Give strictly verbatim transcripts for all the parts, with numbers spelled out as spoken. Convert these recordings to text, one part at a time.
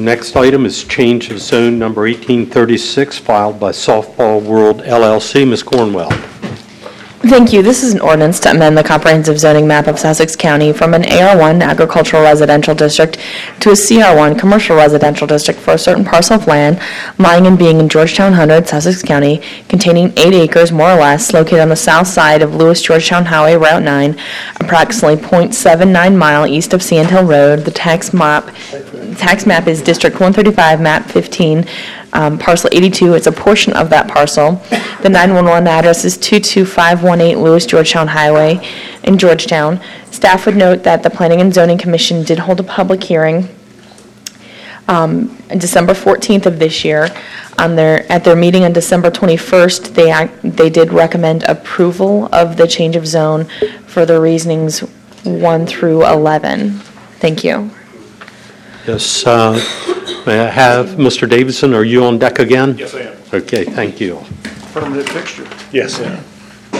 next item is change of zone number eighteen thirty-six, filed by Softball World L L C. Miz Cornwell. Thank you. This is an ordinance to amend the comprehensive zoning map of Sussex County from an A R one agricultural residential district to a C R one commercial residential district for a certain parcel of land lying and being in Georgetown Hundred, Sussex County, containing eight acres more or less, located on the south side of Lewis Georgetown Highway Route nine, approximately point seven nine mile east of Sand Hill Road. The tax map, tax map is District one thirty-five, map fifteen, Um, parcel eighty-two. It's a portion of that parcel. The nine one one address is two two five one eight Lewis Georgetown Highway in Georgetown. Staff would note that the Planning and Zoning Commission did hold a public hearing um, on December fourteenth of this year. On their at their meeting on December twenty-first, they act, they did recommend approval of the change of zone for the reasonings one through eleven. Thank you. Yes, uh, may I have Mister Davidson? Are you on deck again? Yes, I am. Okay, thank you. Permanent fixture. Yes, I am.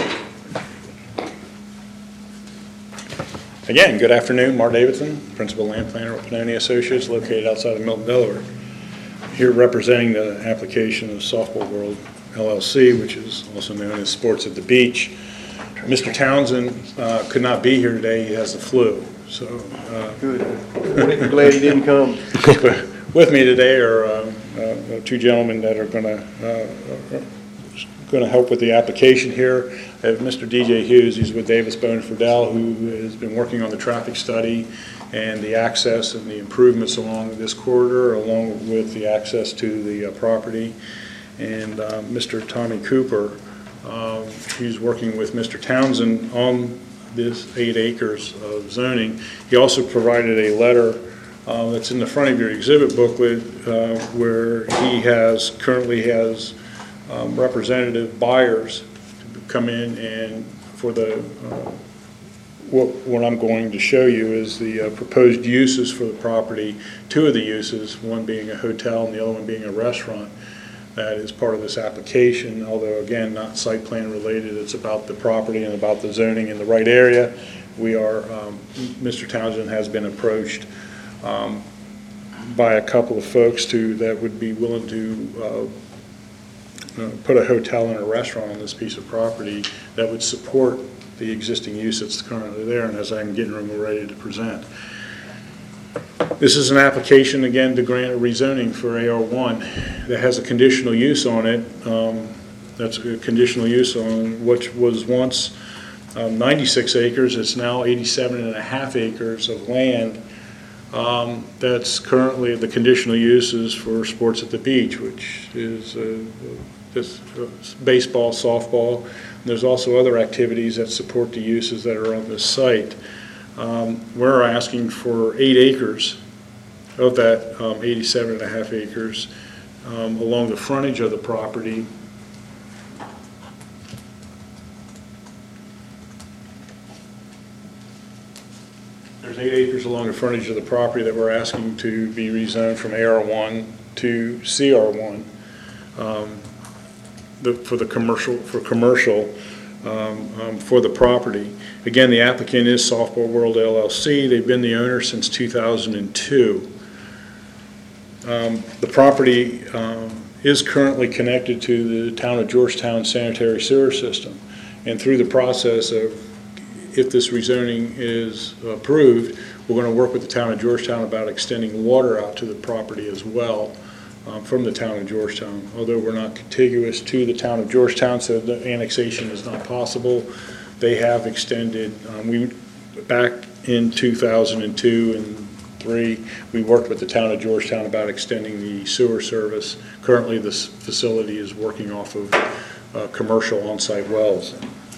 Again, good afternoon. Mark Davidson, Principal Land Planner at Pannoni Associates, located outside of Milton, Delaware. Here representing the application of Softball World L L C, which is also known as Sports at the Beach. Mister Townsend uh, could not be here today. He has the flu. So, uh, Good. I'm glad he didn't come. with me today are uh, uh, two gentlemen that are going to uh, going to help with the application here. I have Mister D J Hughes. He's with Davis Bone Fidel, who has been working on the traffic study and the access and the improvements along this corridor, along with the access to the uh, property. And uh, Mister Tommy Cooper, um, he's working with Mister Townsend on this eight acres of zoning. He also provided a letter uh, that's in the front of your exhibit booklet uh, where he has currently has um, representative buyers to come in, and for the uh, what, what I'm going to show you is the uh, proposed uses for the property. Two of the uses, one being a hotel and the other one being a restaurant. That is part of this application, although again, not site plan related. It's about the property and about the zoning in the right area. We are, um, Mister Townsend has been approached um, by a couple of folks to that would be willing to uh, uh, put a hotel and a restaurant on this piece of property that would support the existing use that's currently there, and as I'm getting ready to present. This is an application, again, to grant a rezoning for A R one that has a conditional use on it. Um, that's a conditional use on what was once um, ninety-six acres. It's now eighty-seven and a half acres of land. Um, that's currently the conditional uses for Sports at the Beach, which is uh, this, uh, baseball, softball. And there's also other activities that support the uses that are on this site. Um, we're asking for eight acres of that um, eighty-seven and a half acres um, along the frontage of the property. There's eight acres along the frontage of the property that we're asking to be rezoned from A R one to C R one um, the, for the commercial for commercial. Um, um, for the property. Again, the applicant is Softball World L L C. They've been the owner since two thousand two. Um, the property um, is currently connected to the town of Georgetown sanitary sewer system, and through the process of, if this rezoning is approved, we're going to work with the town of Georgetown about extending water out to the property as well. Um, from the town of Georgetown. Although we're not contiguous to the town of Georgetown, so the annexation is not possible, they have extended. Um, we back in two thousand two and three, we worked with the town of Georgetown about extending the sewer service. Currently, this facility is working off of uh, commercial on-site wells.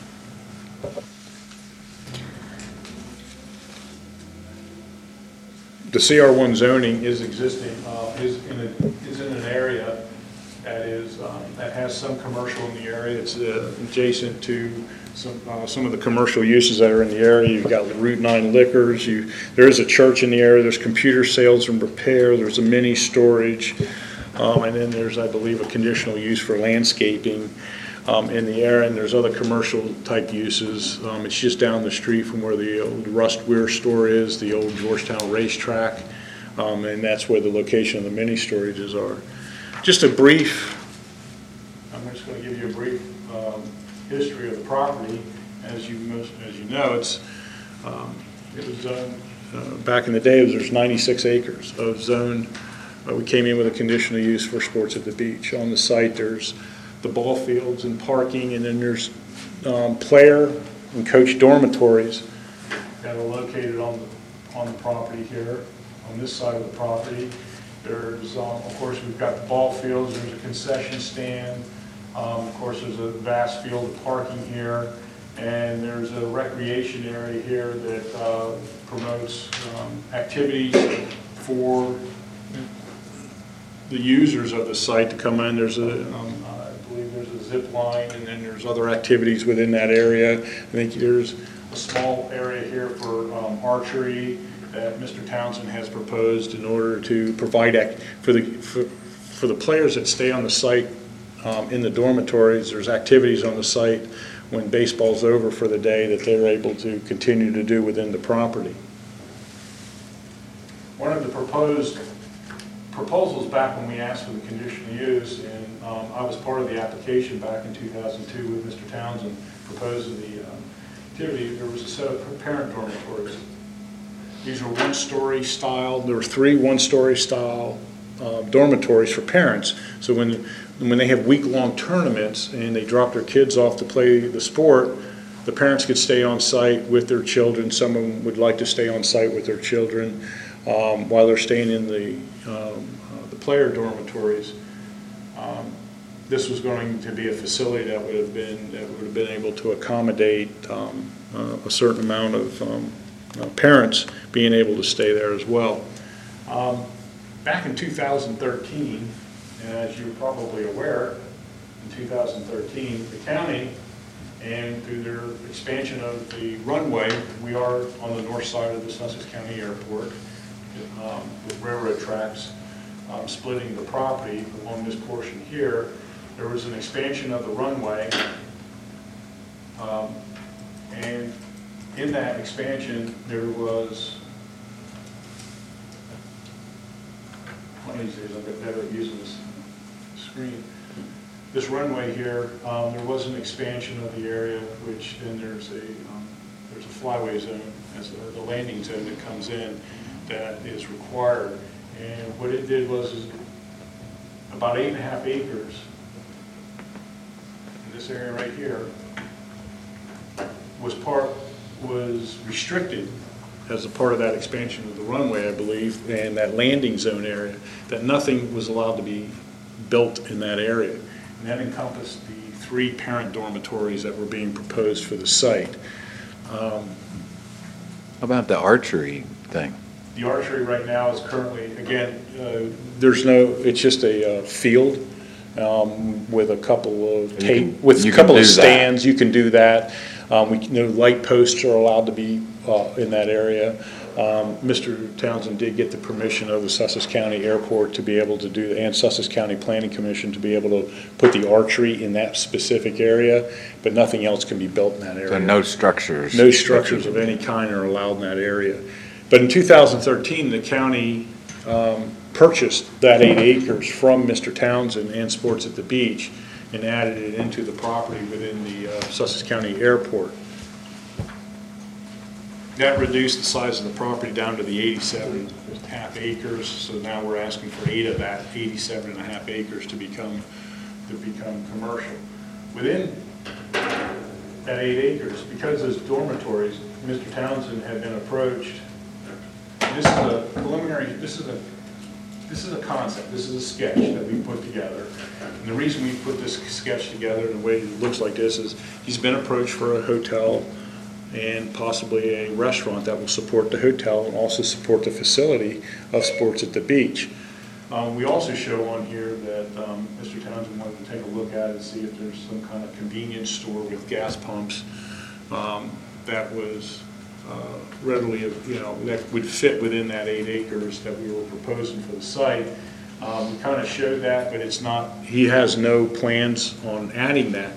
The C R one zoning is existing, uh, is, in a, is in an area that is um, that has some commercial in the area. It's uh, adjacent to some uh, some of the commercial uses that are in the area. You've got Route nine Liquors. You there is a church in the area. There's computer sales and repair. There's a mini storage, um, and then there's, I believe, a conditional use for landscaping um, in the area. And there's other commercial type uses. Um, it's just down the street from where the old Rust Weir store is, the old Georgetown racetrack. um, and that's where the location of the mini storages are. Just a brief, I'm just going to give you a brief um, history of the property. As you most, as you know, it's um, it was zoned uh, back in the day. It was, there's ninety-six acres of zoned. Uh, we came in with a conditional use for sports at the beach. On the site, there's the ball fields and parking, and then there's um, player and coach dormitories that are located on the on the property here. On this side of the property, there's um, of course we've got the ball fields. There's a concession stand. Um, of course, there's a vast field of parking here, and there's a recreation area here that uh, promotes um, activities for the users of the site to come in. There's a, um, I believe there's a zip line, and then there's other activities within that area. I think there's a small area here for um, archery that Mister Townsend has proposed in order to provide act for the for, for the players that stay on the site um, in the dormitories. There's activities on the site when baseball's over for the day that they're able to continue to do within the property. One of the proposed proposals back when we asked for the conditional use, and um, I was part of the application back in two thousand two with Mister Townsend proposing the um, activity. There was a set of parent dormitories. These were one-story style. There were three one-story style uh, dormitories for parents. So when when they have week-long tournaments and they drop their kids off to play the sport, the parents could stay on site with their children. Some of them would like to stay on site with their children um, while they're staying in the Um, uh, the player dormitories. Um, this was going to be a facility that would have been that would have been able to accommodate um, uh, a certain amount of um, uh, parents being able to stay there as well. Um, back in two thousand thirteen, as you're probably aware, in two thousand thirteen, the county, and through their expansion of the runway, we are on the north side of the Sussex County Airport. Um, with railroad tracks um, splitting the property along this portion here. There was an expansion of the runway, um, and in that expansion there was, one of these days I'll get better at using this screen. This runway here, um, there was an expansion of the area, which then there's a um, there's a flyway zone, as a, the landing zone that comes in, that is required. And what it did was is about eight and a half acres in this area right here was part was restricted as a part of that expansion of the runway, I believe, and that landing zone area, that nothing was allowed to be built in that area. And that encompassed the three parent dormitories that were being proposed for the site. Um, How about the archery thing? The archery right now is currently, again, uh, there's no, it's just a uh, field um, with a couple of tape, can- with you a can couple of do that. stands, you can do that. Um, We, no light posts are allowed to be uh, in that area. Um, Mister Townsend did get the permission of the Sussex County Airport to be able to do, and Sussex County Planning Commission to be able to put the archery in that specific area, but nothing else can be built in that area. So no structures? No structures of any kind are allowed in that area. But in two thousand thirteen, the county um, purchased that eight acres from Mister Townsend and Sports at the Beach and added it into the property within the uh, Sussex County Airport. That reduced the size of the property down to the eighty-seven and a half acres. So now we're asking for eight of that eighty-seven and a half acres to become to become commercial. Within that eight acres, because those dormitories, Mister Townsend had been approached. This is a preliminary, this is a, this is a concept, this is a sketch that we put together. And the reason we put this sketch together in the way it looks like this is he's been approached for a hotel and possibly a restaurant that will support the hotel and also support the facility of Sports at the Beach. Um, we also show on here that um, Mister Townsend wanted to take a look at it and see if there's some kind of convenience store with gas pumps um, that was Uh, readily, you know, that would fit within that eight acres that we were proposing for the site. Um, we kind of showed that, but it's not, he has no plans on adding that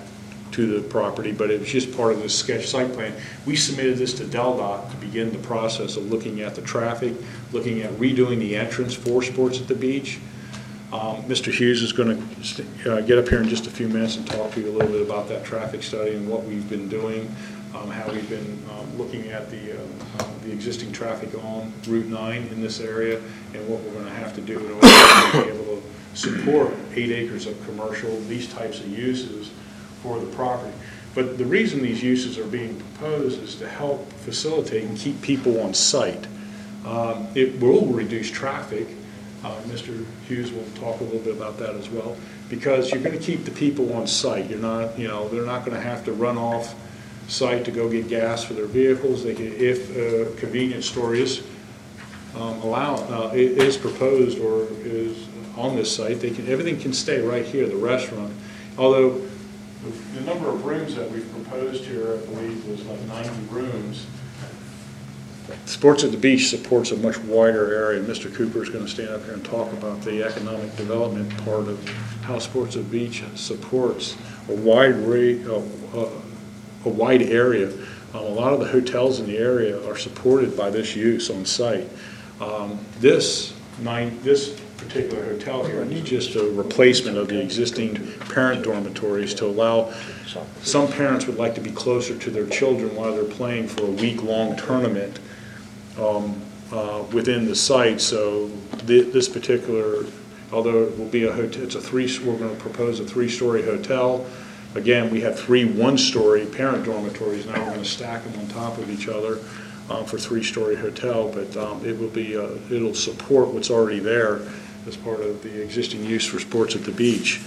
to the property, but it was just part of the sketch site plan. We submitted this to DelDOT to begin the process of looking at the traffic, looking at redoing the entrance for Sports at the Beach. Um, Mister Hughes is going to uh, get up here in just a few minutes and talk to you a little bit about that traffic study and what we've been doing, um, how we've been um, looking at the, uh, uh, the existing traffic on Route nine in this area, and what we're going to have to do in order to be able to support eight acres of commercial, these types of uses for the property. But the reason these uses are being proposed is to help facilitate and keep people on site. Um, it will reduce traffic. Uh, Mister Hughes will talk a little bit about that as well, because you're going to keep the people on site. You're not, you know, they're not going to have to run off site to go get gas for their vehicles. They can, if a convenience store is um, allow, uh, is proposed or is on this site, they can, everything can stay right here, the restaurant. Although the number of rooms that we've proposed here, I believe, was like ninety rooms. Sports at the Beach supports a much wider area. Mister Cooper is going to stand up here and talk about the economic development part of how Sports at the Beach supports a wide rate, uh, uh, a wide area. Um, a lot of the hotels in the area are supported by this use on site. Um, this nine, this particular hotel here is just a replacement of the existing parent dormitories to allow. Some parents would like to be closer to their children while they're playing for a week-long tournament um, uh, within the site. So th this particular, although it will be a hotel, it's a three. We're going to propose a three-story hotel. Again, we have three one-story parent dormitories. Now we're going to stack them on top of each other um, for three-story hotel. But um, it will be. Uh, it'll support what's already there as part of the existing use for Sports at the Beach.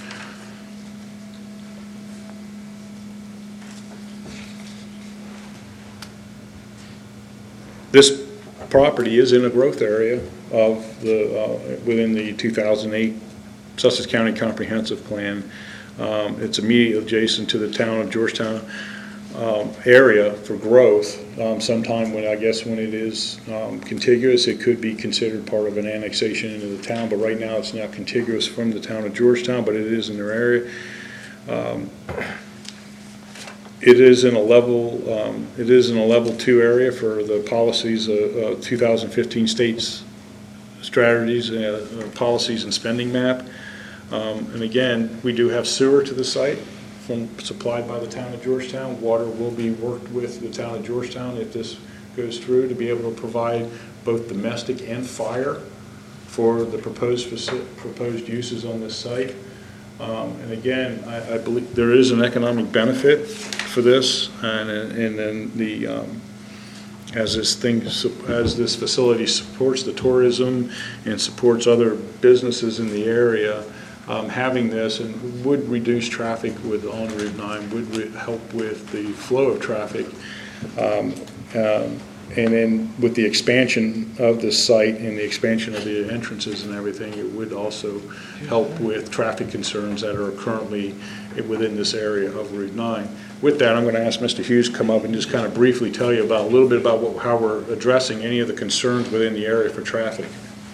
This property is in a growth area of the uh, within the two thousand eight Sussex County Comprehensive Plan. Um, it's immediately adjacent to the town of Georgetown um, area for growth. Um, sometime when I guess when it is um, contiguous, it could be considered part of an annexation into the town. But right now, it's not contiguous from the town of Georgetown, but it is in their area. Um, It is in a level. Um, it is in a level two area for the policies, uh, uh, two thousand fifteen states strategies, uh, uh, policies and spending map. Um, and again, we do have sewer to the site, from supplied by the town of Georgetown. Water will be worked with the town of Georgetown if this goes through to be able to provide both domestic and fire for the proposed proposed uses on this site. Um, and again, I, I believe there is an economic benefit for this, and and then the um, as this thing as this facility supports the tourism and supports other businesses in the area, um, having this and would reduce traffic with on Route nine, would re help with the flow of traffic. Um, um, And then with the expansion of the site and the expansion of the entrances and everything, it would also help with traffic concerns that are currently within this area of Route nine. With that, I'm going to ask Mister Hughes to come up and just kind of briefly tell you about a little bit about what, how we're addressing any of the concerns within the area for traffic.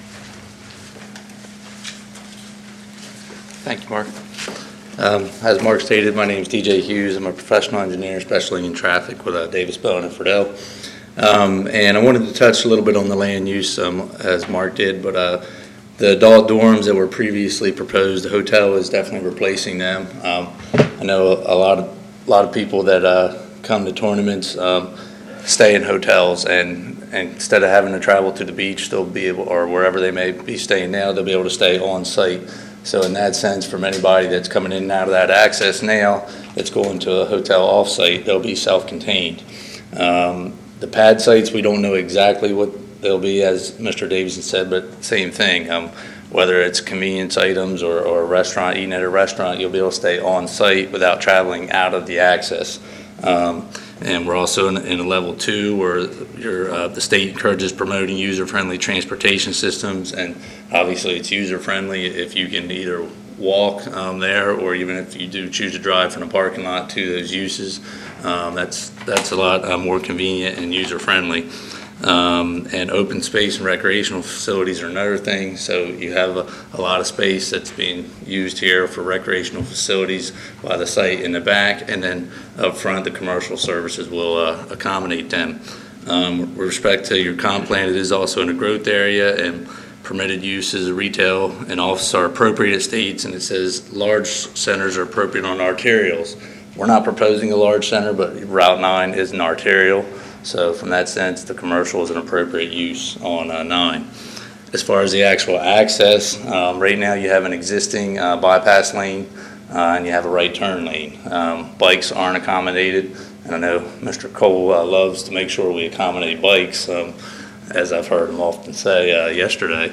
Thank you, Mark. Um, as Mark stated, my name is D J Hughes. I'm a professional engineer specializing in traffic with uh, Davis Bowen and Friedel. Um, and I wanted to touch a little bit on the land use, um, as Mark did, but uh, the adult dorms that were previously proposed, the hotel is definitely replacing them. Um, I know a lot of a lot of people that uh, come to tournaments um, stay in hotels, and, and instead of having to travel to the beach, they'll be able, or wherever they may be staying now, they'll be able to stay on site. So in that sense, from anybody that's coming in and out of that access now, that's going to a hotel off-site, they'll be self-contained. Um, The pad sites, we don't know exactly what they'll be, as Mister Davidson said, but same thing. Um, whether it's convenience items or, or a restaurant, eating at a restaurant, you'll be able to stay on site without traveling out of the access. Um, and we're also in, in a level two where your, uh, the state encourages promoting user-friendly transportation systems, and obviously it's user-friendly if you can either walk um, there, or even if you do choose to drive from the parking lot to those uses. Um, that's that's a lot uh, more convenient and user-friendly. Um, and open space and recreational facilities are another thing. So you have a, a lot of space that's being used here for recreational facilities by the site in the back, and then up front, the commercial services will uh, accommodate them. Um, with respect to your comp plan, it is also in a growth area, and permitted uses of retail and office are appropriate at states, and it says large centers are appropriate on arterials. We're not proposing a large center, but Route nine is an arterial. So from that sense, the commercial is an appropriate use on uh, nine. As far as the actual access, um, right now you have an existing uh, bypass lane uh, and you have a right turn lane. Um, bikes aren't accommodated, and I know Mister Cole uh, loves to make sure we accommodate bikes, um, as I've heard him often say uh, yesterday.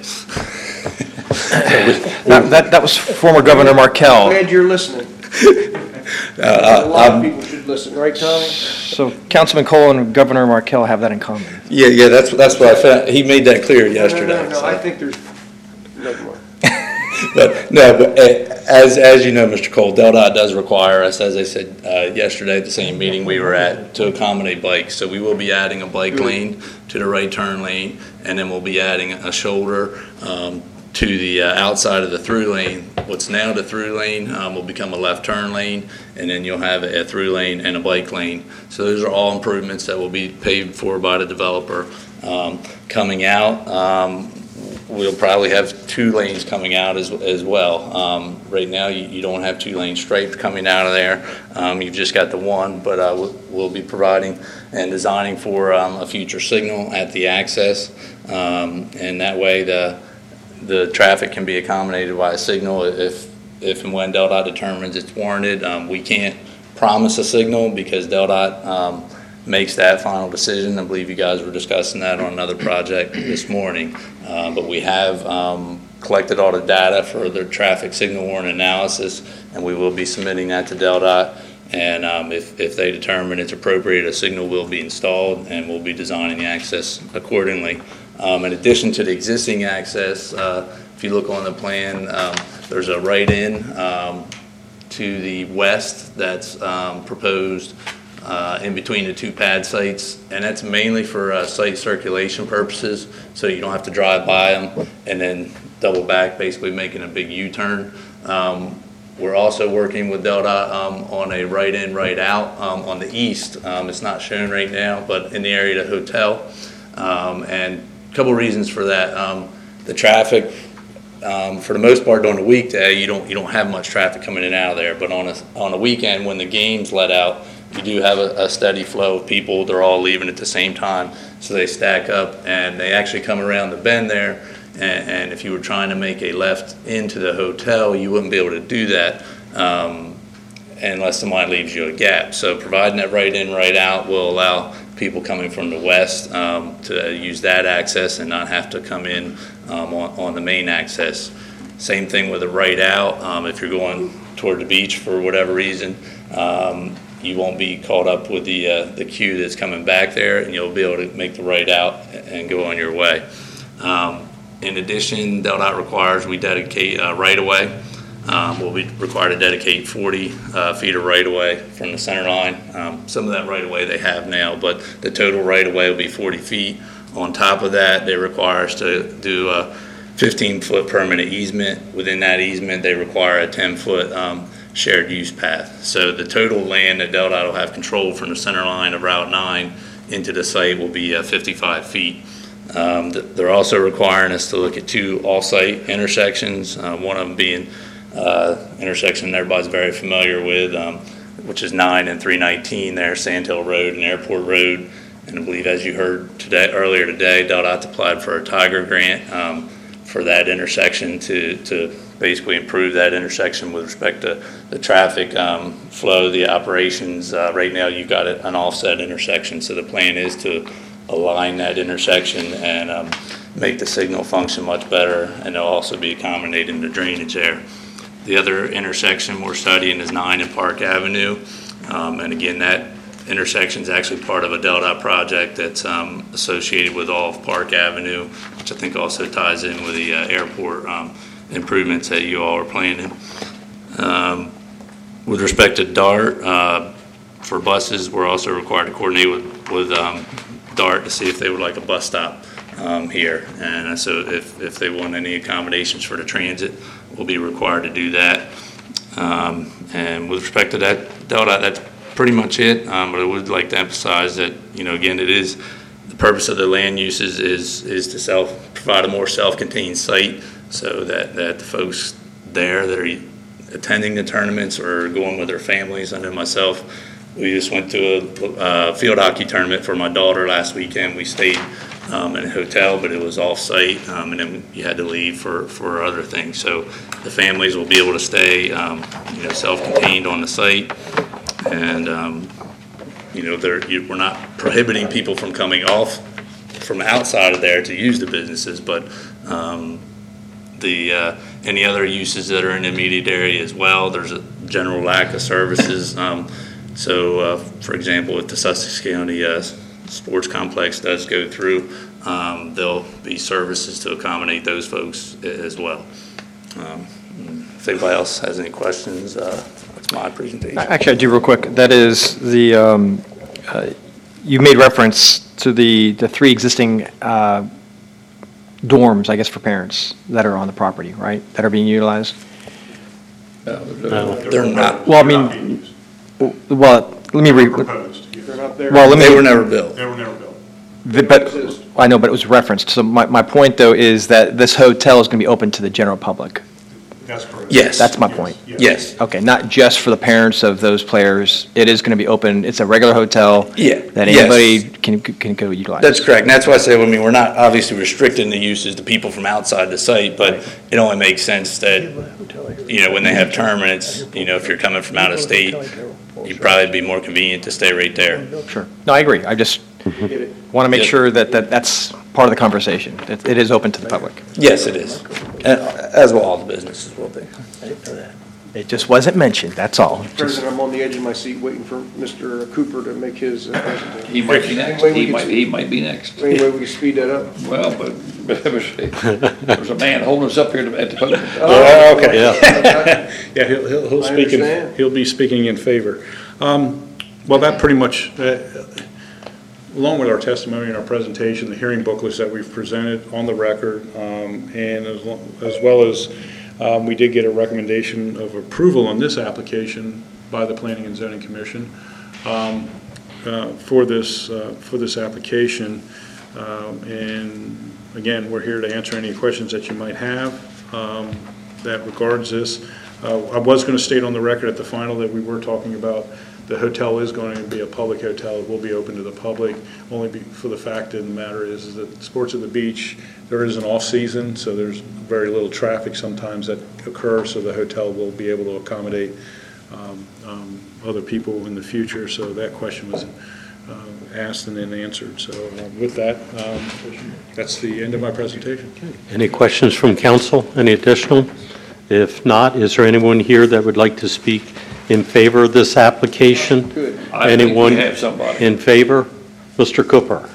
That, that, that was former Governor Markell. Glad you're listening. Uh, A lot um, of people should listen, right, Tommy? So Councilman Cole and Governor Markell have that in common. Yeah, yeah, that's that's what I found. He made that clear yesterday. No, no, no, no, so. I think there's, never mind. But no, but uh, as as you know, Mister Cole, DelDOT does require us, as I said uh, yesterday at the same meeting we were at, to accommodate bikes. So we will be adding a bike lane to the right turn lane, and then we'll be adding a shoulder um, to the uh, outside of the through lane. What's now the through lane um, will become a left turn lane, and then you'll have a through lane and a bike lane. So those are all improvements that will be paid for by the developer. Um, coming out, um, we'll probably have two lanes coming out as as well. Um, right now, you, you don't have two lanes striped coming out of there. Um, you've just got the one, but uh, we'll, we'll be providing and designing for um, a future signal at the access, um, and that way the the traffic can be accommodated by a signal if if and when DelDOT determines it's warranted. Um, we can't promise a signal because DelDOT um, makes that final decision. I believe you guys were discussing that on another project this morning. Uh, but we have um, collected all the data for their traffic signal warrant analysis, and we will be submitting that to DelDOT. And um, if, if they determine it's appropriate, a signal will be installed, and we'll be designing the access accordingly. Um, in addition to the existing access, uh, if you look on the plan, um, there's a right-in um, to the west that's um, proposed uh, in between the two pad sites, and that's mainly for uh, site circulation purposes, so you don't have to drive by them and then double back, basically making a big U-turn. Um, we're also working with DelDOT um, on a right-in, right-out um, on the east. Um, it's not shown right now, but in the area of the hotel, um, and a couple reasons for that. Um, the traffic, um, for the most part, during the weekday, you don't you don't have much traffic coming in and out of there. But on a on a weekend, when the games let out, you do have a, a steady flow of people. They're all leaving at the same time, so they stack up, and they actually come around the bend there. And, and if you were trying to make a left into the hotel, you wouldn't be able to do that um, unless somebody leaves you a gap. So providing that right in, right out will allow people coming from the west um, to use that access and not have to come in um, on, on the main access. Same thing with the right out. Um, if you're going toward the beach for whatever reason, um, you won't be caught up with the uh, the queue that's coming back there, and you'll be able to make the right out and go on your way. Um, in addition, DelDOT requires we dedicate uh, right-of-way. Um, we'll be required to dedicate forty uh, feet of right-of-way from the center line. Um, some of that right-of-way they have now, but the total right-of-way will be forty feet. On top of that, they require us to do a fifteen foot permanent easement. Within that easement, they require a ten foot um, shared use path. So the total land that DelDOT will have control from the center line of Route nine into the site will be uh, fifty-five feet. Um, th- they're also requiring us to look at two all-site intersections, uh, one of them being uh, intersection everybody's very familiar with, um, which is nine and three nineteen there, Sand Hill Road and Airport Road. And I believe, as you heard today, earlier today, DelDOT applied for a Tiger grant um, for that intersection to, to basically improve that intersection with respect to the traffic um, flow, the operations. Uh, right now, you've got an offset intersection, so the plan is to align that intersection and um, make the signal function much better, and they'll also be accommodating the drainage there. The other intersection we're studying is nine and Park Avenue, um, and again, that intersection is actually part of a DelDOT project that's um, associated with all of Park Avenue, which I think also ties in with the uh, airport um, improvements that you all are planning. Um, with respect to DART, uh, for buses, we're also required to coordinate with, with um, DART to see if they would like a bus stop um, here. And so if, if they want any accommodations for the transit, we'll be required to do that. Um, And with respect to that, Delta, that's pretty much it. Um, But I would like to emphasize that, you know, again, it is, the purpose of the land uses is, is to self, provide a more self-contained site so that, that the folks there that are attending the tournaments or going with their families. I know myself, we just went to a uh, field hockey tournament for my daughter last weekend. We stayed um, in a hotel, but it was off-site, um, and then you had to leave for, for other things. So the families will be able to stay, um, you know, self-contained on the site, and um, you know, they're, you, we're not prohibiting people from coming off from outside of there to use the businesses, but um, the uh, any other uses that are in the immediate area as well. There's a general lack of services. Um, so, uh, for example, if the Sussex County uh, Sports Complex does go through, um, there'll be services to accommodate those folks as well. Um, if anybody else has any questions, uh, that's my presentation. Actually, I do real quick. That is the, um, uh, you made reference to the, the three existing uh, dorms, I guess, for parents that are on the property, right, that are being utilized? No. They're not. Well, I mean, well, let me re, Proposed. They're not there. well, let They were me, never built. They were never built. the- but, I know, but it was referenced. So my, my point, though, is that this hotel is going to be open to the general public. That's correct. Yes. That's my point. Yes. Okay, not just for the parents of those players. It is going to be open, it's a regular hotel Yeah. that Yes. anybody can, can go utilize. That's correct, and that's why I say, I mean, we're not obviously restricting the uses to people from outside the site, but it only makes sense that, you know, when they have tournaments, you know, if you're coming from out of state, you'd probably be more convenient to stay right there. Sure. No, I agree. I just want to make Yeah. sure that, that that's part of the conversation. It, it is open to the public. Yes, it is, And- as will all the businesses will be. It just wasn't mentioned, that's all. Just- President, I'm on the edge of my seat waiting for Mister Cooper to make his uh, presentation. He might be next, Any way we he could- might, he might be next. Any way we can speed that up? Well, but, but there was, there was a man holding us up here at the podium. Oh, okay. Yeah. Yeah, he'll, he'll, he'll I speak in, understand. he'll be speaking in favor. Um, Well, that pretty much, uh, along with our testimony and our presentation, the hearing booklets that we've presented on the record, um, and as lo- as well as, um, we did get a recommendation of approval on this application by the Planning and Zoning Commission um, uh, for this, uh, for this application. Um, And again, we're here to answer any questions that you might have um, that regards this. Uh, I was going to state on the record at the final that we were talking about the hotel is going to be a public hotel. It will be open to the public, only be- for the fact of the matter is, is that Sports at the Beach, there is an off-season, so there's very little traffic sometimes that occurs, so the hotel will be able to accommodate um, um, other people in the future. So that question was uh, asked and then answered. So uh, with that, um, that's the end of my presentation. Any questions from council? Any additional? If not, is there anyone here that would like to speak in favor of this application? Good. I think we Anyone have somebody. in favor? Mister Cooper?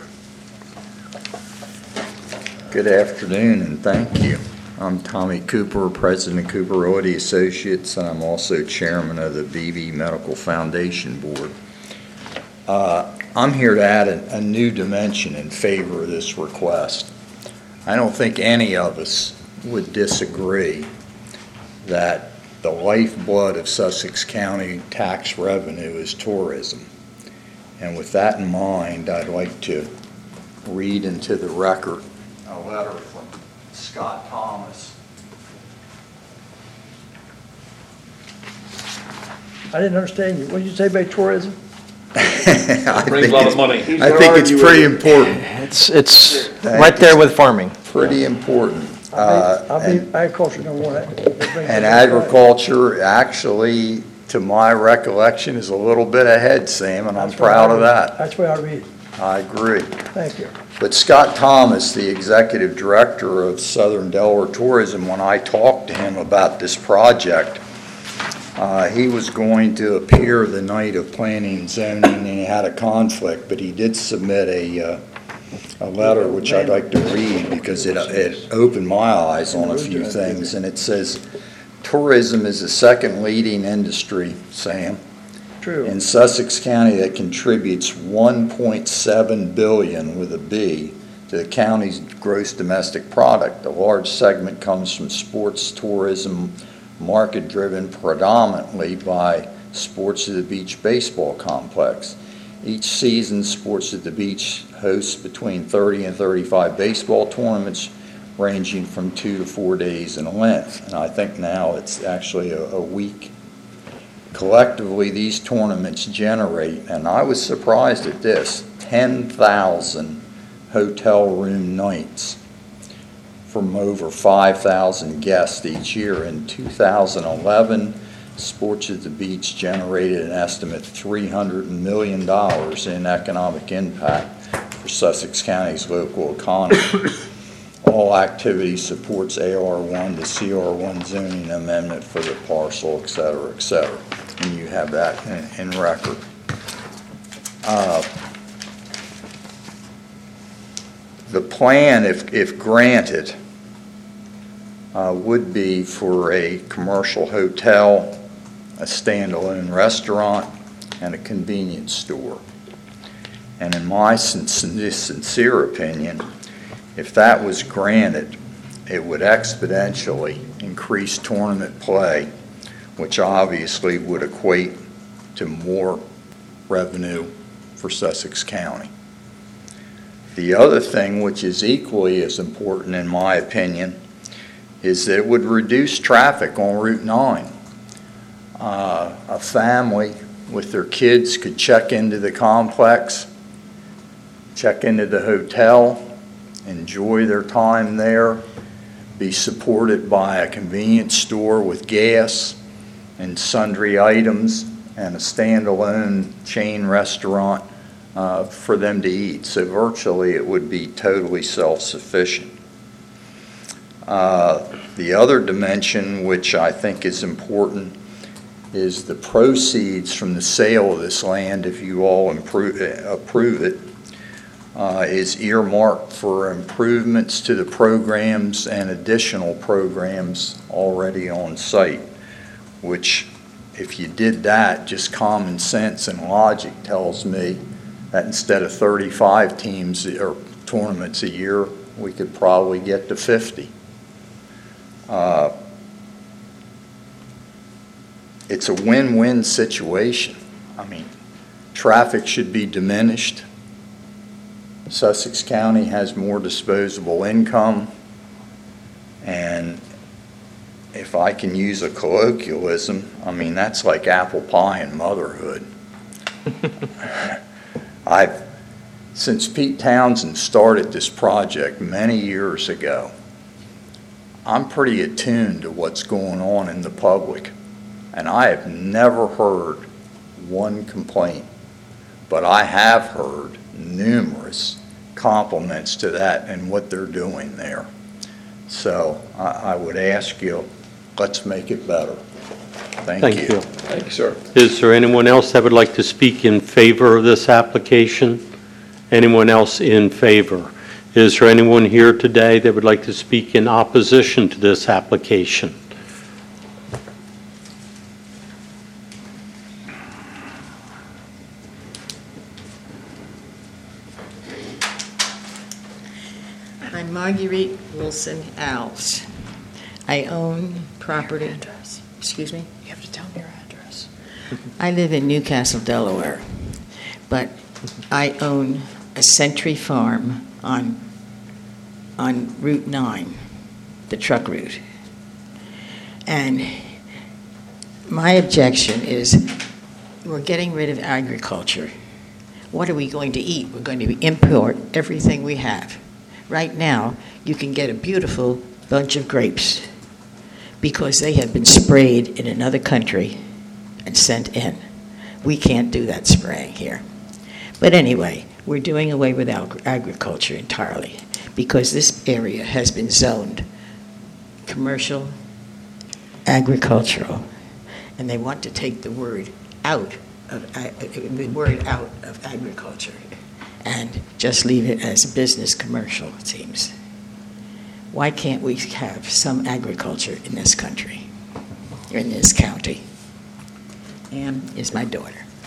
Good afternoon, and thank you. I'm Tommy Cooper, President of Cooper Royalty Associates, and I'm also Chairman of the V V Medical Foundation Board. Uh, I'm here to add a, a new dimension in favor of this request. I don't think any of us would disagree that the lifeblood of Sussex County tax revenue is tourism. And with that in mind, I'd like to read into the record a letter from Scott Thomas. I didn't understand you. What did you say about tourism? I Brings a think lot it's- of money. He's I gonna think it's argue with pretty you. important, It's, it's Thank right you. there with farming. pretty important. I Uh, be, I and- be agriculture number one. That brings And it up. agriculture, actually, to my recollection, is a little bit ahead, Sam, and I'm That's where I proud of read. that. That's where I read. I agree. Thank you. But Scott Thomas, the executive director of Southern Delaware Tourism, when I talked to him about this project, uh, he was going to appear the night of planning and zoning, and he had a conflict, but he did submit a, uh, a letter, which I'd like to read, because it, it opened my eyes on a few things, and it says, tourism is the second leading industry, Sam, True. in Sussex County that contributes one point seven billion dollars with a B to the county's gross domestic product. A large segment comes from sports tourism, market driven predominantly by Sports at the Beach baseball complex. Each season, Sports at the Beach hosts between thirty and thirty-five baseball tournaments ranging from two to four days in length. And I think now it's actually a, a week. Collectively, these tournaments generate, and I was surprised at this, ten thousand hotel room nights from over five thousand guests each year. In two thousand eleven, Sports at the Beach generated an estimate three hundred million dollars in economic impact for Sussex County's local economy. All activity supports A R one to C R one zoning amendment for the parcel, et cetera, et cetera. And you have that in, in record. Uh, the plan, if, if granted, uh, would be for a commercial hotel, a standalone restaurant, and a convenience store. And in my sin- sincere opinion, if that was granted, it would exponentially increase tournament play, which obviously would equate to more revenue for Sussex County. The other thing, which is equally as important in my opinion, is that it would reduce traffic on Route nine. Uh, a family with their kids could check into the complex, check into the hotel, enjoy their time there, be supported by a convenience store with gas and sundry items and a standalone chain restaurant uh, for them to eat. So virtually it would be totally self-sufficient. Uh, the other dimension, which I think is important, is the proceeds from the sale of this land, if you all improve, approve it, uh, is earmarked for improvements to the programs and additional programs already on site, which if you did that, just common sense and logic tells me that instead of thirty-five teams or tournaments a year, we could probably get to fifty. Uh, it's a win-win situation. I mean, traffic should be diminished. Sussex County has more disposable income, and if I can use a colloquialism, I mean, that's like apple pie and motherhood. I've, since Pete Townsend started this project many years ago, I'm pretty attuned to what's going on in the public, and I have never heard one complaint, but I have heard numerous compliments to that and what they're doing there. So I, I would ask you, let's make it better. Thank, Thank you. you. Thank you, sir. Is there anyone else that would like to speak in favor of this application? Anyone else in favor? Is there anyone here today that would like to speak in opposition to this application? I'm Marguerite Wilson Alves. I own property. Excuse me? You have to tell me your address. I live in Newcastle, Delaware, but I own a Century Farm on on Route nine, the truck route. And my objection is we're getting rid of agriculture. What are we going to eat? We're going to import everything we have. Right now, you can get a beautiful bunch of grapes because they have been sprayed in another country and sent in. We can't do that spraying here. But anyway, we're doing away with ag- agriculture entirely because this area has been zoned commercial, agricultural, and they want to take the word out of uh, the word out of agriculture and just leave it as business commercial, it seems. Why can't we have some agriculture in this country, in this county? Ann is my daughter.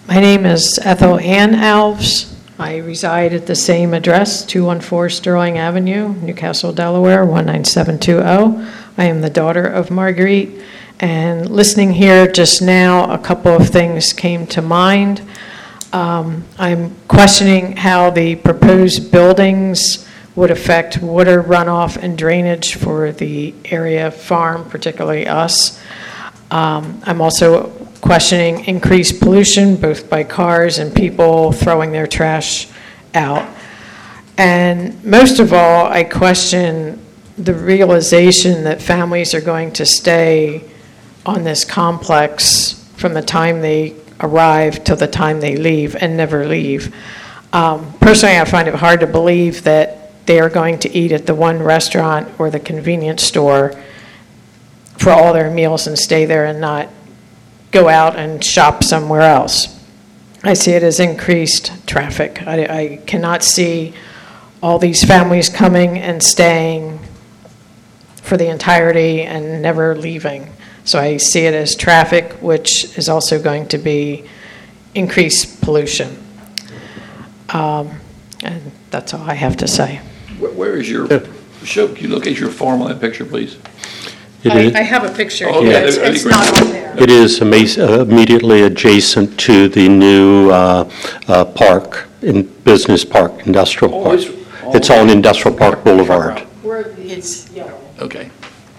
My name is Ethel Ann Alves. I reside at the same address, two one four Sterling Avenue, Newcastle, Delaware, one nine seven two zero. I am the daughter of Marguerite, and listening here just now, a couple of things came to mind. Um, I'm questioning how the proposed buildings would affect water runoff and drainage for the area farm, particularly us. Um, I'm also questioning increased pollution, both by cars and people throwing their trash out. And most of all, I question the realization that families are going to stay on this complex from the time they arrive till the time they leave and never leave. Um, personally, I find it hard to believe that they are going to eat at the one restaurant or the convenience store for all their meals and stay there and not go out and shop somewhere else. I see it as increased traffic. I, I cannot see all these families coming and staying for the entirety and never leaving. So I see it as traffic, which is also going to be increased pollution. Um, and that's all I have to say. Where, where is your, show, can you locate your farm on that picture, please? It I, is- I have a picture Oh, here. okay, It's, that'd be it's great. not on there. It is ama- uh, immediately adjacent to the new uh, uh, park, in Business Park, Industrial Oh, Park. it's- It's on Industrial Park Boulevard. Where it's yellow. Okay.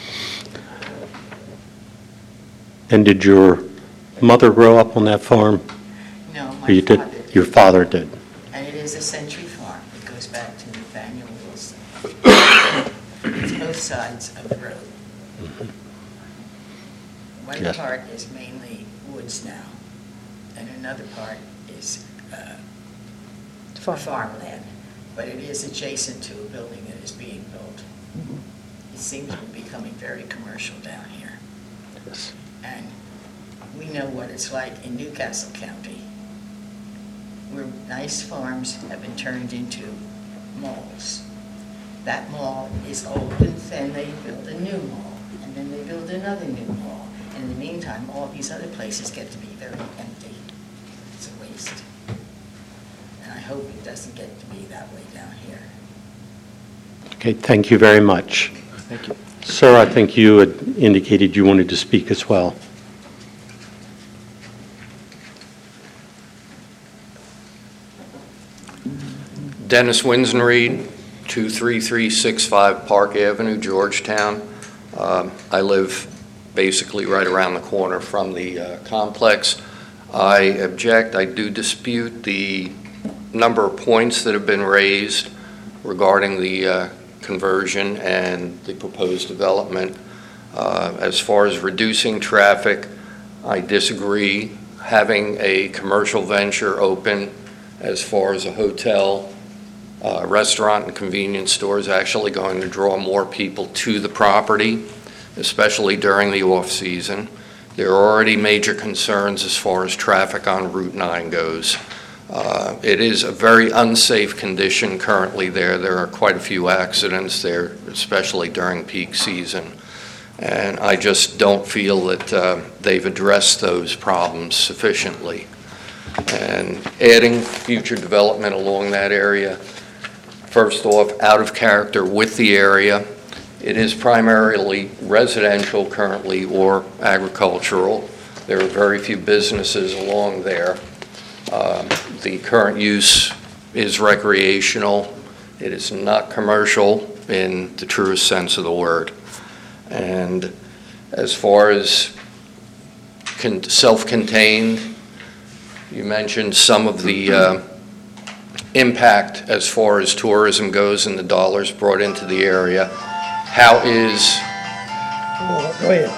And did your mother grow up on that farm? No, my Or you did? father did. Your father did? And it is a century farm. It goes back to Nathaniel Wilson. It's both sides of the road. One Yes. part is mainly woods now, and another part is uh, farmland, but it is adjacent to a building that is being built. It seems to be becoming very commercial down here. Yes. And we know what it's like in Newcastle County, where nice farms have been turned into malls. That mall is old, and then they build a new mall, and then they build another new mall. And in the meantime, all these other places get to be very empty. It's a waste. And I hope it doesn't get to be that way down here. Okay, thank you very much. Thank you. Sir, I think you had indicated you wanted to speak as well. Dennis Winsonreed, two three three six five Park Avenue, Georgetown. Um, I live basically right around the corner from the uh, complex. I object, I do dispute the number of points that have been raised regarding the uh, conversion and the proposed development. Uh, As far as reducing traffic, I disagree. Having a commercial venture open as far as a hotel, uh, restaurant, and convenience store is actually going to draw more people to the property, especially during the off-season. There are already major concerns as far as traffic on Route nine goes. Uh, It is a very unsafe condition currently there. There are quite a few accidents there, especially during peak season. And I just don't feel that uh, they've addressed those problems sufficiently. And adding future development along that area, first off, out of character with the area. It is primarily residential currently or agricultural. There are very few businesses along there. Uh, The current use is recreational. It is not commercial in the truest sense of the word. And as far as con- self-contained, you mentioned some of the uh, impact as far as tourism goes and the dollars brought into the area. How is, Oh, go ahead.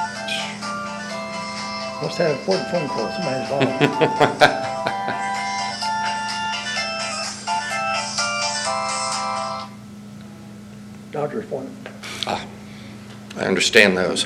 Must have an important phone call, somebody's calling. Doctor's appointment. I understand those.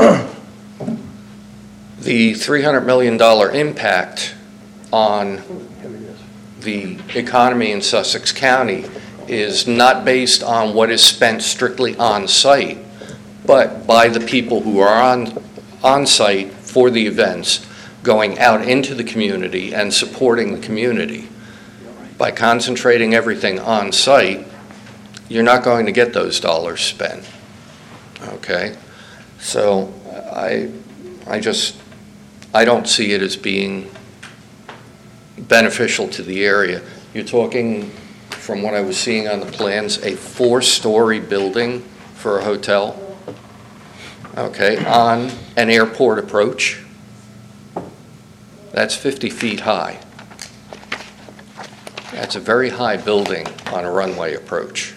The three hundred million dollars impact on the economy in Sussex County is not based on what is spent strictly on-site, but by the people who are on, on-site for the events, going out into the community and supporting the community. By concentrating everything on site, you're not going to get those dollars spent. Okay? So I, I just, I don't see it as being beneficial to the area. You're talking, from what I was seeing on the plans, a four-story building for a hotel, okay, on an airport approach. That's fifty feet high. That's a very high building on a runway approach.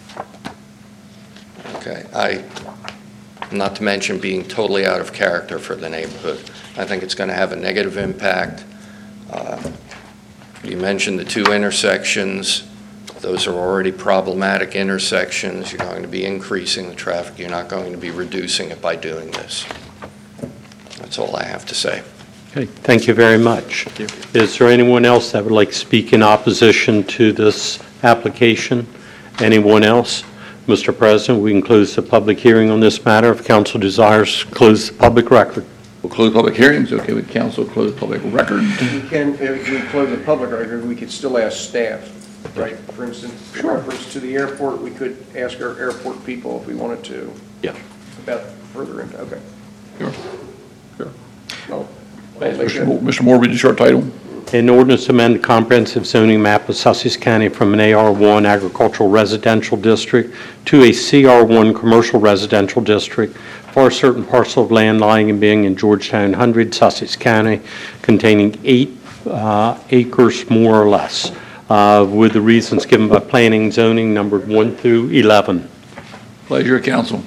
Okay, I, not to mention being totally out of character for the neighborhood. I think it's going to have a negative impact. Uh, You mentioned the two intersections. Those are already problematic intersections. You're going to be increasing the traffic. You're not going to be reducing it by doing this. That's all I have to say. Okay, thank you very much. Is there anyone else that would like to speak in opposition to this application? Anyone else? Mister President, we can close the public hearing on this matter if council desires to close the public record. We'll close public hearings. Okay with council, close public record. We can, if we close the public record, we could still ask staff, right? For instance, in reference to the airport, we could ask our airport people if we wanted to. Yeah. About further into, okay. Sure. Sure. No. Mister Moore, Mister Moore, read the short title. An ordinance to amend the comprehensive zoning map of Sussex County from an A R one agricultural residential district to a C R one commercial residential district for a certain parcel of land lying and being in Georgetown one hundred, Sussex County, containing eight uh, acres more or less, uh, with the reasons given by planning and zoning numbered one through eleven. Pleasure of council.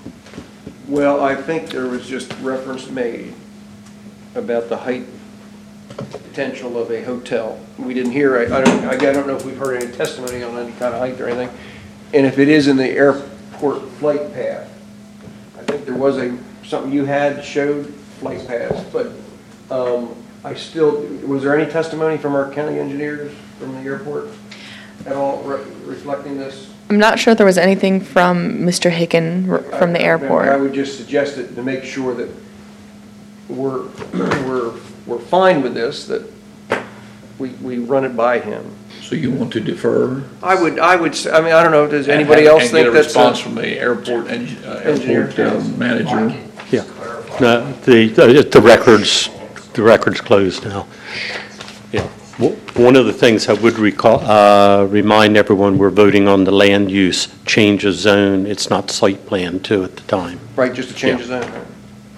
Well, I think there was just reference made about the height potential of a hotel. We didn't hear, I I don't, I don't know if we've heard any testimony on any kind of height or anything. And if it is in the airport flight path, I think there was a, something you had showed flight paths, but um, I still, was there any testimony from our county engineers from the airport at all re- reflecting this? I'm not sure if there was anything from Mister Hicken r- from the I- I airport. would just suggest it to make sure that we're, we're, we're fine with this, that we, we run it by him. So you want to defer? I would, I would, s- I mean, I don't know, does and anybody have- else and think get a that's? response from the airport, eng- uh, Engineer, airport uh, yes. manager? Yeah. No, the, the the record's, the record's closed now. Yeah. W- One of the things I would recall, uh, remind everyone, we're voting on the land use change of zone. It's not site plan too at the time. Right, just to change Yeah. his own.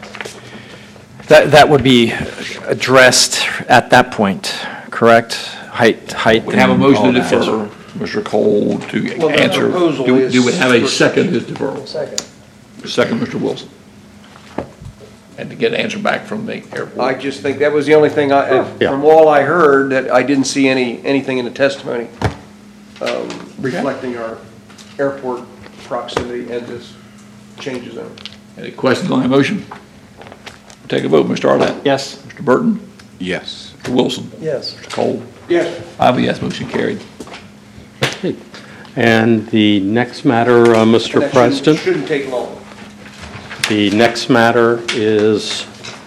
That, that would be addressed at that point, correct? Height, height. We have a and motion all to that. defer, Mister Cole, to Well, the answer. proposal Do is- do we have a second his deferral? Second. Second, Mister Wilson. And to get an answer back from the I airport. just think that was the only thing I, Yeah. from all I heard, that I didn't see any, anything in the testimony um, reflecting our airport proximity and this change of zone. Any questions on that motion? Take a vote, Mister Arnett. Yes. Mister Burton. Yes. Mister Wilson. Yes. Mister Cole. Yes. I have a yes, motion carried. Okay. And the next matter, uh, Mister And that shouldn't- President, Shouldn't take long. the next matter is,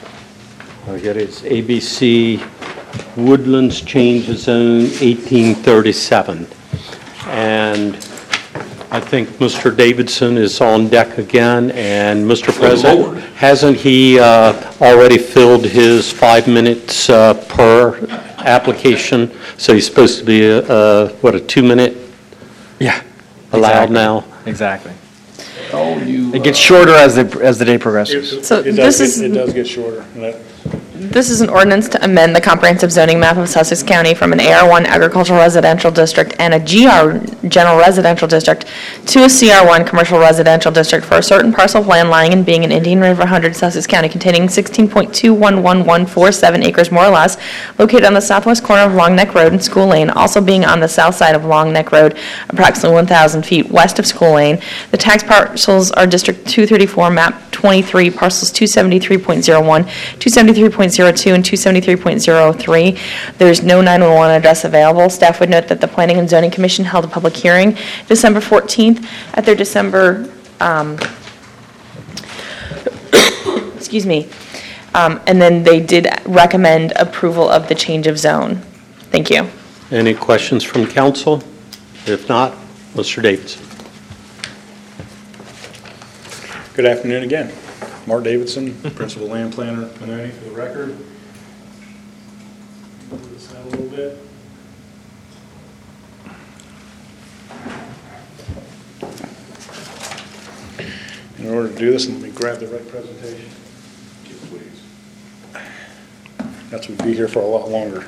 I get it, it's A B C Woodlands Change of Zone eighteen thirty-seven. And I think Mister Davidson is on deck again, and Mister President, Lord. hasn't he uh, already filled his five minutes uh, per application? So he's supposed to be, a- a, what, a two-minute Yeah. allowed exactly. now? Exactly. Oh, you. It gets shorter as the, as the day progresses. It So it does this get- is- It does get shorter. and that- This is an ordinance to amend the comprehensive zoning map of Sussex County from an A R one agricultural residential district and a G R general residential district to a C R one commercial residential district for a certain parcel of land lying and being in Indian River one hundred, Sussex County, containing sixteen point two one one one four seven acres more or less, located on the southwest corner of Long Neck Road and School Lane, also being on the south side of Long Neck Road, approximately one thousand feet west of School Lane. The tax parcels are District two thirty-four, map twenty-three, parcels two seventy-three point zero one, two seventy-three point zero two, and two seventy-three point zero three. There's no nine one one address available. Staff would note that the Planning and Zoning Commission held a public hearing December fourteenth at their December, um, excuse me, Um, And then they did recommend approval of the change of zone. Thank you. Any questions from council? If not, Mister Davidson. Good afternoon again. Mark Davidson, Principal Land Planner, Benoni, for the record. Move this out a little bit. In order to do this, let me grab the right presentation. Please. That's we'd be here for a lot longer.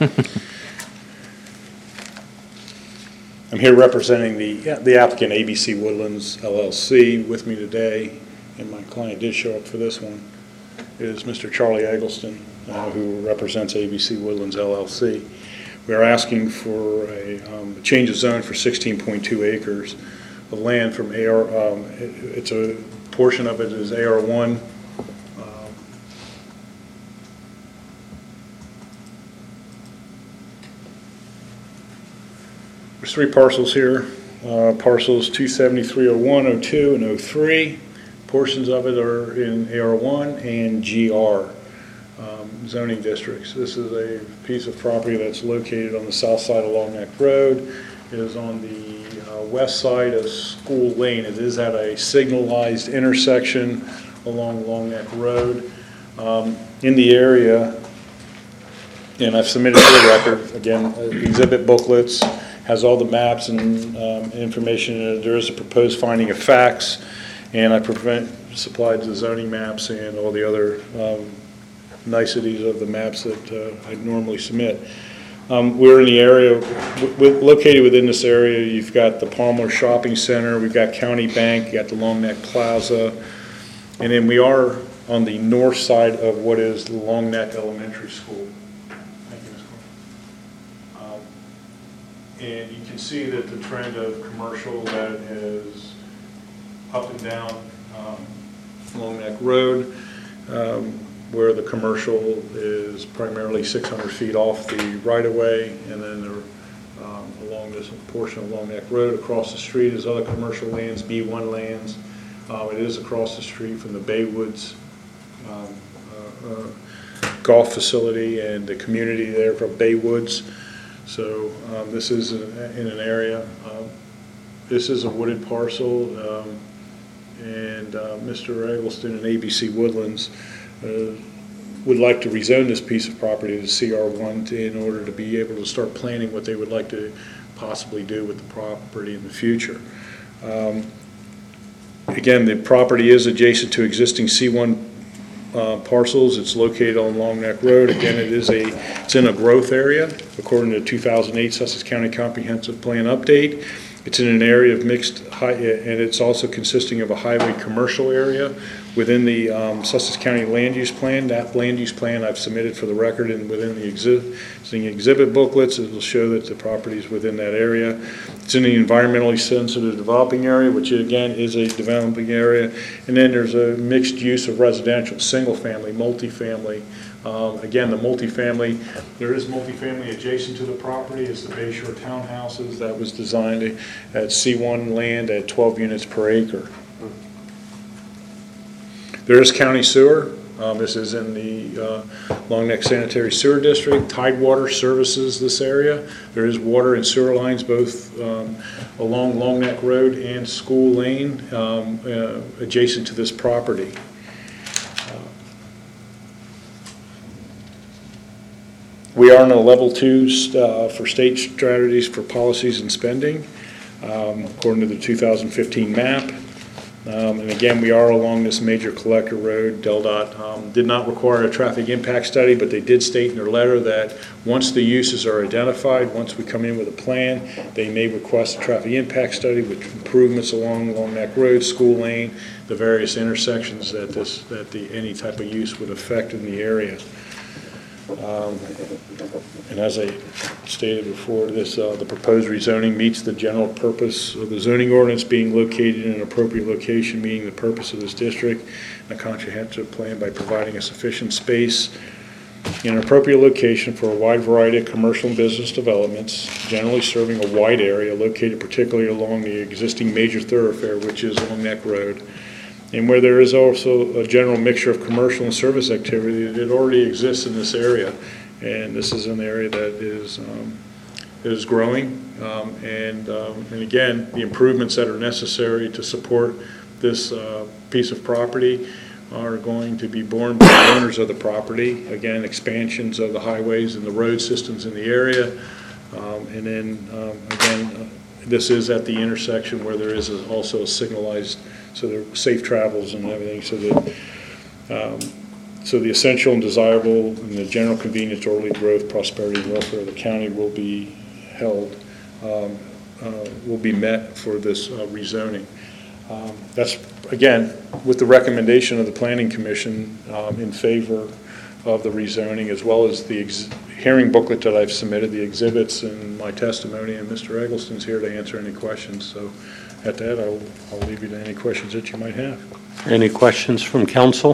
I'm here representing the the applicant, A B C Woodlands L L C. With me today, and my client did show up for this one, is Mister Charlie Eggleston, uh, who represents A B C Woodlands L L C. We are asking for a, um, a change of zone for sixteen point two acres of land from A R. Um, it, it's a portion of it is A R one. Um, there's three parcels here. Uh, parcels two seventy-three oh one, oh two, and oh three. Portions of it are in A R one and G R um, zoning districts. This is a piece of property that's located on the south side of Long Neck Road. It is on the uh, west side of School Lane. It is at a signalized intersection along Long Neck Road. Um, in the area, and I've submitted for the record, again, exhibit booklets, has all the maps and um, information in it. There is a proposed finding of facts, and I prevent, supplied the zoning maps and all the other um, niceties of the maps that uh, I normally submit. Um, we're in the area, w w located within this area, you've got the Palmer Shopping Center, we've got County Bank, you got the Long Neck Plaza, and then we are on the north side of what is the Long Neck Elementary School. Thank you, Miz Cole. Um, and you can see that the trend of commercial that is up and down um, Long Neck Road, um, where the commercial is primarily six hundred feet off the right-of-way, and then they're um, along this portion of Long Neck Road. Across the street is other commercial lands, B one lands. Uh, it is across the street from the Baywoods um, uh, uh, golf facility and the community there from Baywoods. So um, this is in, in an area. Um, this is a wooded parcel, um, and uh, Mister Eggleston and A B C Woodlands Uh, would like to rezone this piece of property to C R one to, in order to be able to start planning what they would like to possibly do with the property in the future. Um, again, the property is adjacent to existing C one uh, parcels. It's located on Long Neck Road. Again, it is a it's in a growth area according to the two thousand eight Sussex County Comprehensive Plan update. It's in an area of mixed, high, and it's also consisting of a highway commercial area within the um, Sussex County Land Use Plan. That land use plan I've submitted for the record, and within the existing exhibit booklets, it will show that the property is within that area. It's in the environmentally sensitive developing area, which again is a developing area. And then there's a mixed use of residential, single family, multifamily. Um, again, the multifamily, there is multifamily adjacent to the property. It's the Bayshore Townhouses that was designed at C one land at twelve units per acre. There is county sewer. Um, this is in the uh, Long Neck Sanitary Sewer District. Tidewater services this area. There is water and sewer lines both um, along Long Neck Road and School Lane um, uh, adjacent to this property. We are on a level two uh, for state strategies for policies and spending, um, according to the two thousand fifteen map. Um, and again, we are along this major collector road. Del Dot um, did not require a traffic impact study, but they did state in their letter that once the uses are identified, once we come in with a plan, they may request a traffic impact study with improvements along Long Neck Road, School Lane, the various intersections that this that the any type of use would affect in the area. Um, and as I stated before, this uh, the proposed rezoning meets the general purpose of the zoning ordinance being located in an appropriate location, meeting the purpose of this district, and a comprehensive plan by providing a sufficient space in an appropriate location for a wide variety of commercial and business developments, generally serving a wide area located particularly along the existing major thoroughfare, which is Long Neck Road, and where there is also a general mixture of commercial and service activity that already exists in this area. And this is an area that is um, is growing. Um, and, um, and again, the improvements that are necessary to support this uh, piece of property are going to be borne by the owners of the property. Again, expansions of the highways and the road systems in the area. Um, and then, um, again, uh, this is at the intersection where there is a, also a signalized, so there are safe travels and everything, so that um, so the essential and desirable and the general convenience, orderly growth, prosperity, and welfare of the county will be held, um, uh, will be met for this uh, rezoning. Um, that's, again, with the recommendation of the Planning Commission um, in favor of the rezoning, as well as the ex hearing booklet that I've submitted, the exhibits and my testimony, and Mister Eggleston's here to answer any questions. So at that, I'll, I'll leave you to any questions that you might have. Any questions from council?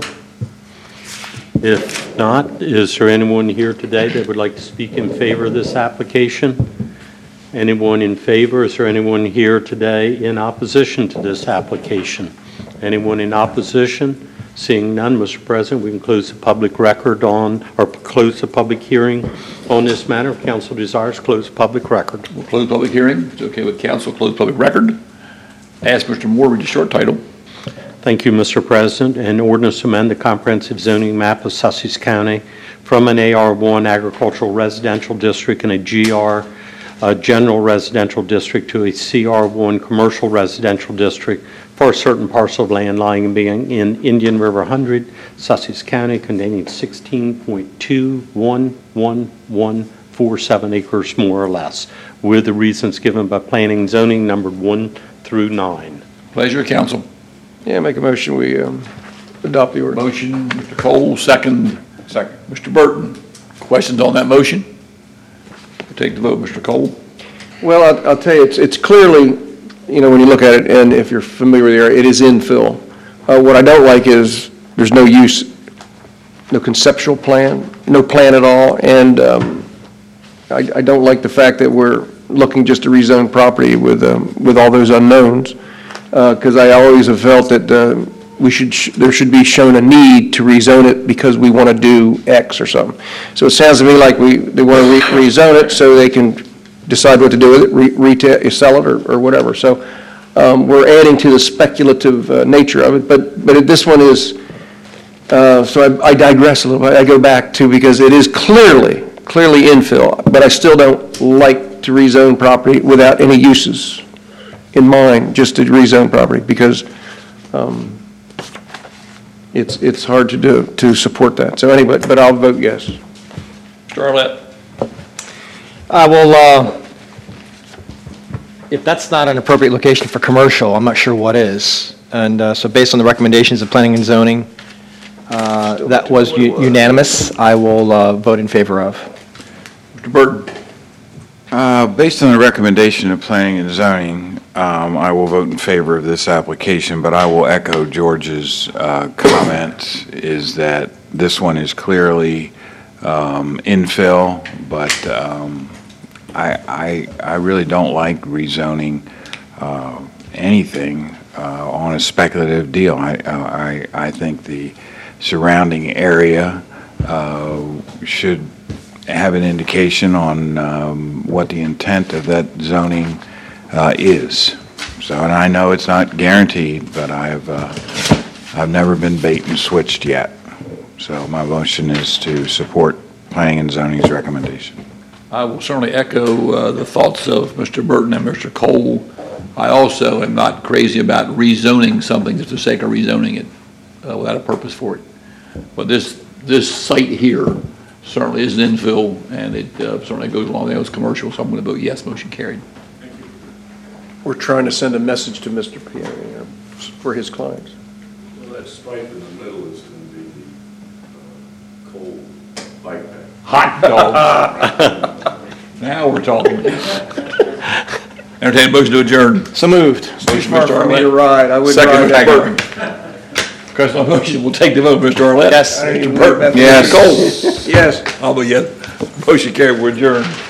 If not, is there anyone here today that would like to speak in favor of this application? Anyone in favor? Is there anyone here today in opposition to this application? Anyone in opposition? Seeing none, Mister President, we can close the public record on, or close the public hearing on this matter. If council desires, close the public record. We'll close the public hearing. It's okay with council, close the public record. Ask Mister Moore, read the short title. Thank you, Mister President. An ordinance to amend the comprehensive zoning map of Sussex County from an A R one agricultural residential district and a G R uh, general residential district to a C R one commercial residential district for a certain parcel of land lying and being in Indian River one hundred, Sussex County, containing sixteen point two one one one four seven acres, more or less, with the reasons given by planning and zoning numbered one through nine. Pleasure of council. Yeah, make a motion, we um, adopt the ordinance. Motion, Mister Cole, second. Second. Mister Burton, questions on that motion? We'll take the vote, Mister Cole. Well, I'll, I'll tell you, it's, it's clearly, you know, when you look at it, and if you're familiar with the area, it is infill. Uh, what I don't like is there's no use, no conceptual plan, no plan at all, and um, I, I don't like the fact that we're looking just to rezone property with, um, with all those unknowns. Because uh, I always have felt that uh, we should sh there should be shown a need to rezone it because we want to do X or something. So it sounds to me like we they want to re rezone it so they can decide what to do with it, re retail, sell it, or, or whatever. So um, we're adding to the speculative uh, nature of it. But but this one is. Uh, so I, I digress a little bit. I go back to because it is clearly clearly infill, but I still don't like to rezone property without any uses in mind, just to rezone property, because um, it's it's hard to do to support that. So anyway, but I'll vote yes. Mister Arlett. I will, uh, if that's not an appropriate location for commercial, I'm not sure what is. And uh, so based on the recommendations of planning and zoning, uh, that was u unanimous. I will uh, vote in favor of. Mister Burton. Uh, based on the recommendation of planning and zoning, um, I will vote in favor of this application, but I will echo George's uh, comment, is that this one is clearly um, infill, but um, I, I, I really don't like rezoning uh, anything uh, on a speculative deal. I, I, I think the surrounding area uh, should have an indication on um, what the intent of that zoning uh, is. So, and I know it's not guaranteed, but I've uh, I've never been bait and switched yet. So my motion is to support planning and zoning's recommendation. I will certainly echo uh, the thoughts of Mister Burton and Mister Cole. I also am not crazy about rezoning something just for the sake of rezoning it uh, without a purpose for it. But this this site here certainly is an infill, and it uh, certainly goes along with those commercials, so I'm going to vote yes, motion carried. We're trying to send a message to Mister Pierre uh, for his clients. Well, that stripe in the middle is going to be the uh, cold bike path. Hot dog. Now we're talking. Entertain a motion to adjourn. So moved. Motion, Mister For me to ride. I would Second, ride Burton. Question on motion, we'll take the vote, Mister Arlett. Yes. Mister Burton. Yes. Mister Cole. Yes. I'll vote yes. Motion carried, we're adjourned.